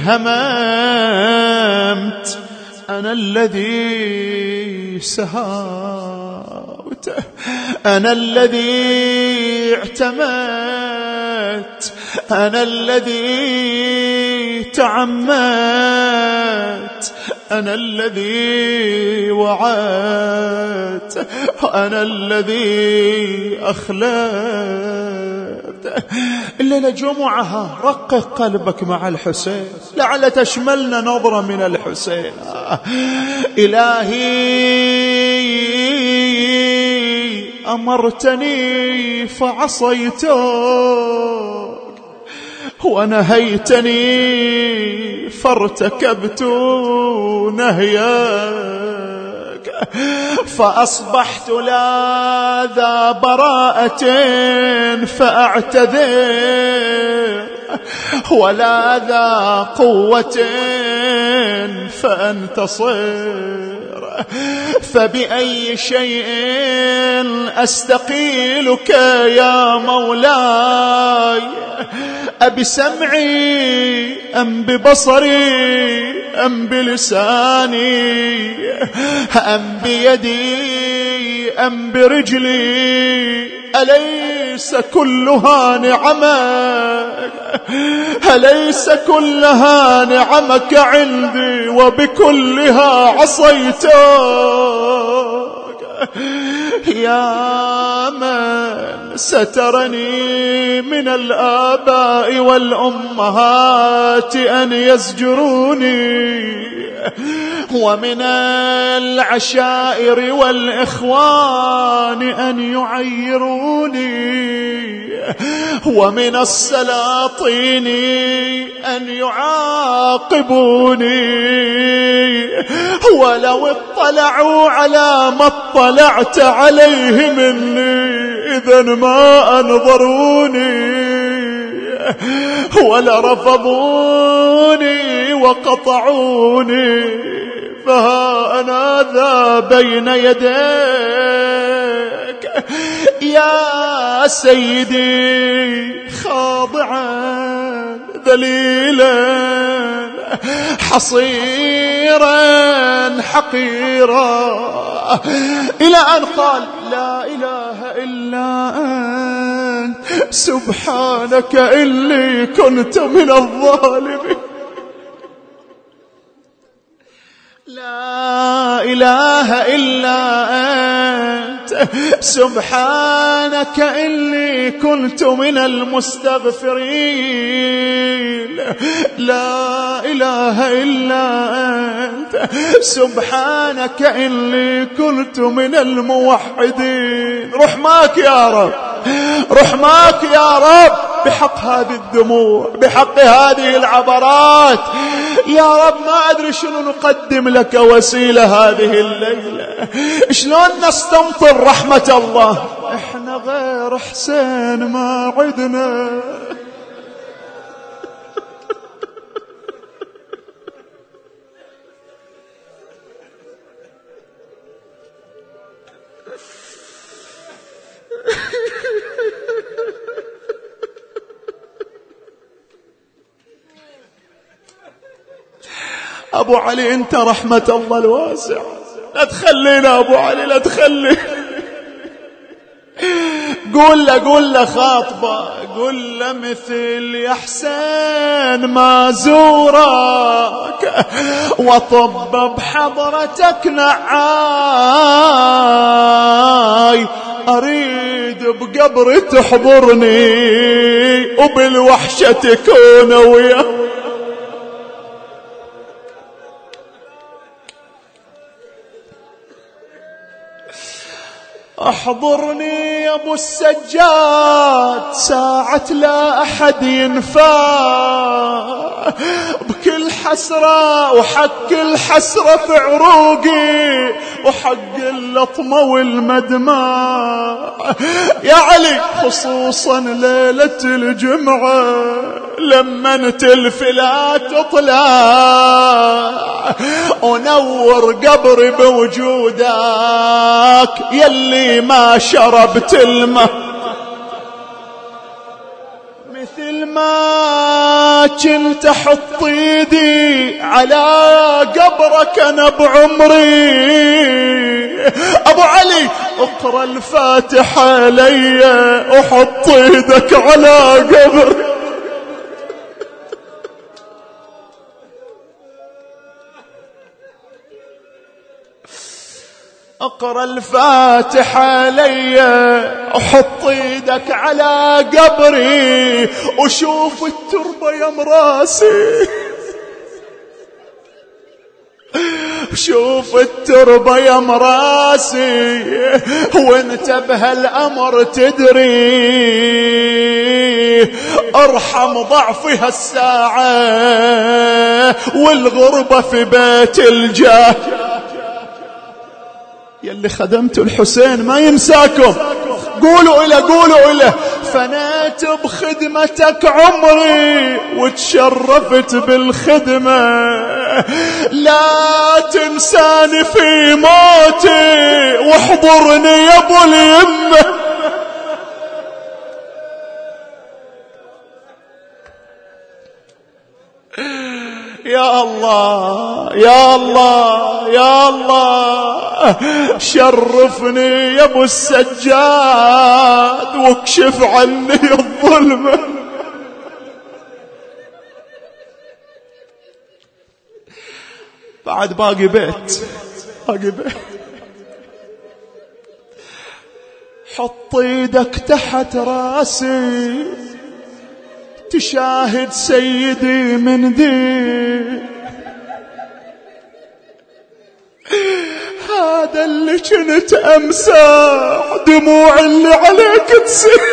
هممت، أنا الذي سهوت، أنا الذي اعتمدت، أنا الذي تعمدت، أنا الذي وعدت، أنا الذي أخلت. الليلة جمعها رقق قلبك مع الحسين، لعل تشملنا نظرة من الحسين. إلهي أمرتني فعصيتك، ونهيتني فارتكبت نهيك، فأصبحت لا ذا براءة فأعتذر، ولا ذا قوة فأنتصر. فبأي شيء أستقيلك يا مولاي؟ أبسمعي أم ببصري أم بلساني أم بيدي أم برجلي؟ أليس كلها نعمك؟ أليس كلها نعمك عندي وبكلها عصيتك؟ يا من سترني من الآباء والأمهات أن يزجروني، ومن العشائر والإخوان أن يعيروني، ومن السلاطين أن يعاقبوني، ولو اطلعوا على ما اطلعت عليه مني إذا ما أنظروني ولا رفضوني وقطعوني، فها أنا ذا بين يديك يا سيدي، خاضعا ذليلا حصيرا حقيرا، إلى أن قال لا إله إلا أنت سبحانك إني كنت من الظالمين. لا إله إلا أنت سبحانك إني كنت من المستغفرين. لا إله إلا أنت سبحانك إني كنت من الموحدين. رحماك يا رب، رحماك يا رب، بحق هذه الدموع، بحق هذه العبرات يا رب. ما أدري شنو نقدم لك وسيلة هذه الليلة، شلون نستمطر رحمة الله. احنا غير حسين ما عدنا. أبو علي أنت رحمة الله الواسعة، لا تخلينا أبو علي، لا تخلي. قول له قول له خاطبه، قول له مثل يا حسين ما زورك وطب بحضرتك نعاي، أريد بقبر تحضرني وبالوحشة تكون وياه. احضرني يا ابو السجاد ساعة لا احد ينفع، بكل حسرة وحق الحسرة في عروقي وحق اللطمة والمدمع. يا علي خصوصا ليلة الجمعة لما انت الفلا تطلع ونور قبري بوجودك يلي ما شربت الماء، مثل ما كنت احط ايدي على قبرك انا بعمري. ابو علي اقرا الفاتحة لي وحط ايدك على قبري. اقرأ الفاتحة لي وحط ايدك على قبري وشوف التربة يا مراسي، شوف التربة يا مراسي وانت بهالامر تدري ارحم ضعفي هالساعة والغربة في بيت الجاه. يلي خدمتوا الحسين ما ينساكم، قولوا إله قولوا إله. فنيت بخدمتك عمري وتشرفت بالخدمة، لا تنساني في موتي واحضرني يا ابو اليمة. يا الله يا الله يا الله شرفني يا ابو السجاد واكشف عني الظلمة. بعد باقي بيت، باقي بيت. حط ايدك تحت راسي تشاهد سيدي من ذي، هذا اللي كنت امسح دموع اللي عليك تسيل.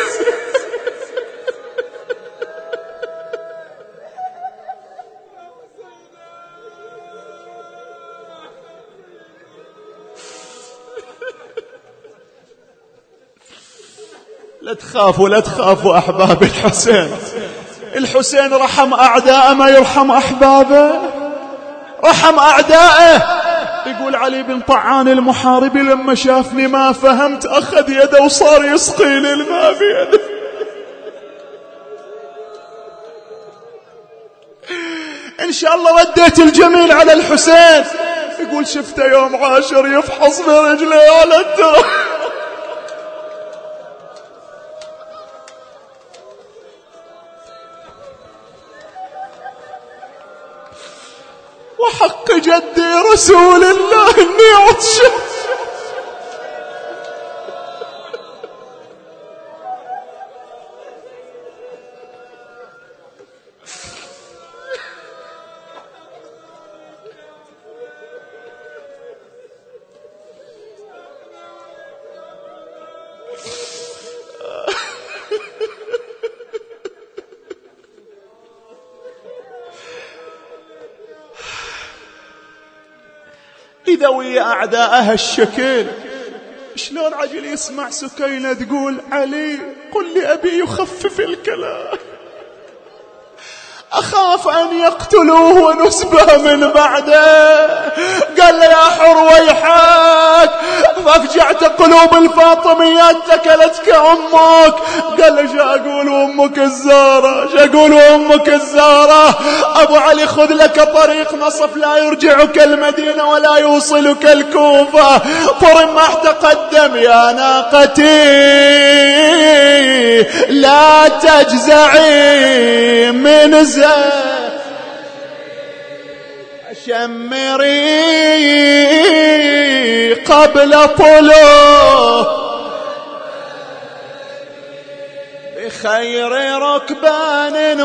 لا تخافوا لا تخافوا أحباب الحسين. الحسين رحم أعداءه ما يرحم أحبابه، رحم أعداءه. يقول علي بن طعان المحاربي لما شافني ما فهمت أخذ يده وصار يسقي لي الماء بيده. إن شاء الله رديت الجميل على الحسين. يقول شفته يوم عاشر يفحص برجله على التراب. وحق جدي رسول الله اني عطشان. إذا ويا أعداءها الشكل شلون عجل يسمع سكينة تقول علي قل لأبي يخفف الكلام، أخاف أن يقتلوه ونسبه من بعده. قال له يا حر ويحك فافجعت قلوب الفاطميات تكلتك أمك. قال له شا أقول وأمك الزارة، شا أقول وأمك الزارة. أبو علي خذ لك طريق نصف لا يرجعك المدينة ولا يوصلك الكوفة. فرمح تقدم يا ناقتي لا تجزعي من زين شمري قبل طلوع بخير ركبان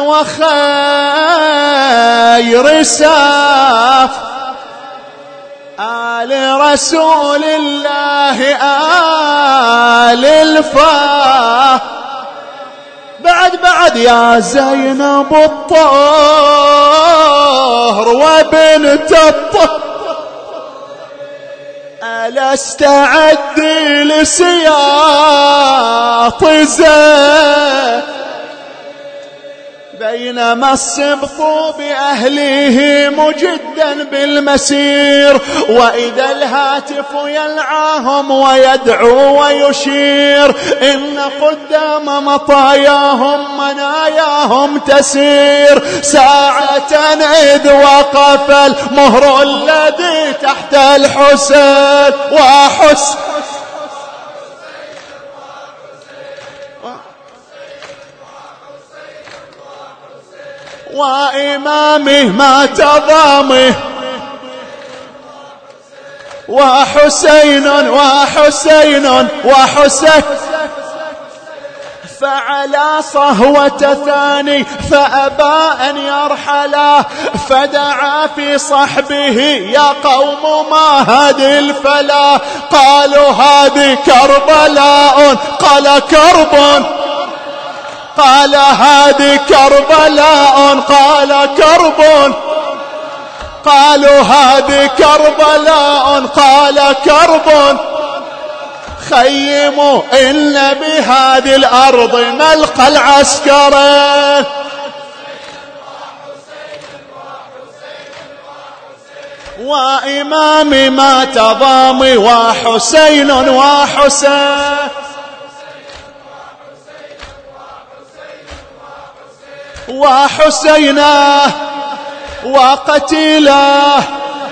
وخير ساف آل رسول الله آل الفاه. بعد بعد يا زينب الطهر وبنت الطهر ألا استعدي لسياط زين. بينما السبط بأهله مجدا بالمسير وإذا الهاتف يلعاهم ويدعو ويشير إن قدام مطاياهم مناياهم تسير. ساعة إذ وقف المهر الذي تحت الحسين وحسن وإمامه ما تضامه وحسين وحسين وحسين. فعلى صهوة ثاني فأبى أن يرحلا فدعا في صحبه يا قوم ما هذه الفلا. قالوا هذه كربلاء قال كرب قال هذه كربلاء قال كرب قالوا هذه كربلاء قال كرب. خيموا إن بهذه الأرض ملقى العسكرين وإمام ما تضامي وحسين وحسين وحسيناه وقتيلاه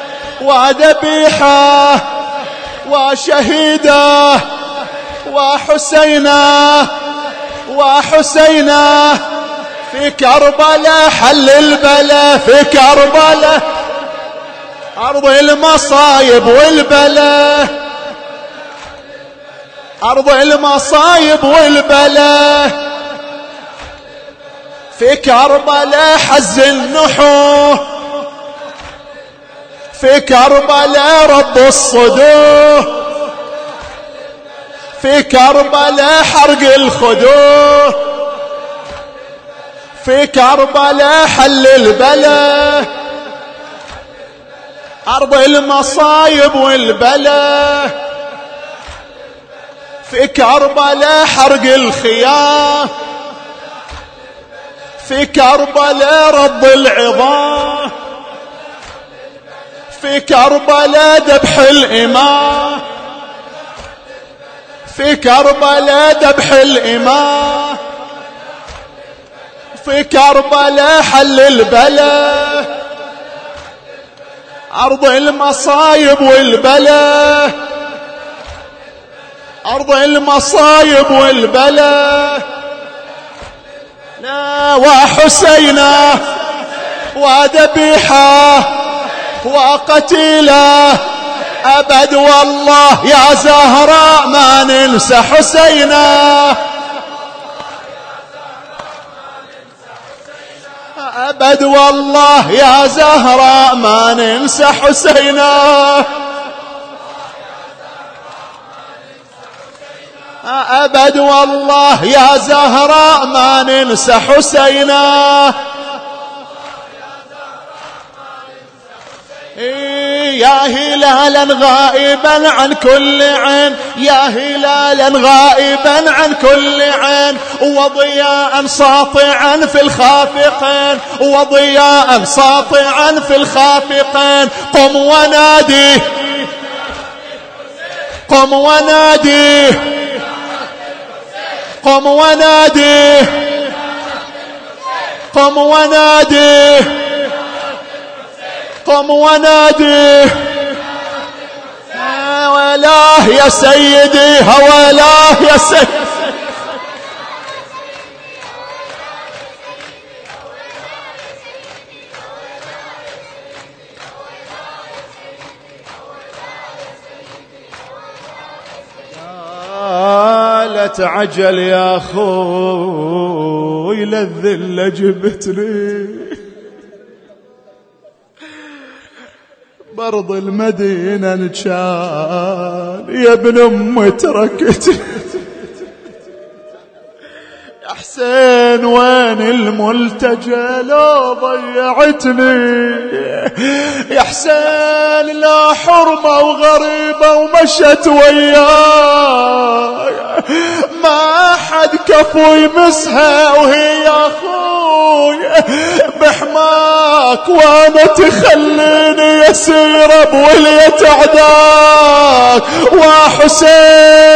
وذبيحاه وشهيداه وحسيناه وحسيناه. في كربلاء حل البلاء في كربلاء أرض المصايب والبلاء أرض المصايب والبلاء. في كربلاء حز النحور في كربلاء رد الصدور في كربلاء حرق الخدور في كربلاء حل البلاء أرض المصايب والبلاء. في كربلاء حرق الخيام، في كربلاء رض العظام، في كربلاء ذبح الإمام، في كربلاء ذبح الإمام، في كربلاء حل البلاء، أرض المصايب والبلاء، أرض المصايب والبلاء. لا وحسينا وذبيحة وقتيلة أبد والله يا زهراء ما ننسى حسينا، أبد والله يا زهراء ما ننسى حسينا، أبد والله يا زهراء ما ننسى حسينا. يا هلالا غائبا عن كل عين، يا هلالا غائبا عن كل عين، وضياء ساطعا في الخافقين، وضياء ساطعا في الخافقين. قم ونادي، قم ونادي، قم ونادي، قم ونادي، قم ونادي. هولاه يا سيدي، هولاه يا سيدي. لا تعجل يا أخوي للذل جبتني، برض المدينة نشان يا ابن أمي تركتني. يا حسين وين الملتجى لو ضيعتني، يا حسين لا حرمة وغريبة ومشت وياي، ما حد كفو يمسها وهي أخوي بحماك، وانا تخليني يسير بولية عداك. وحسين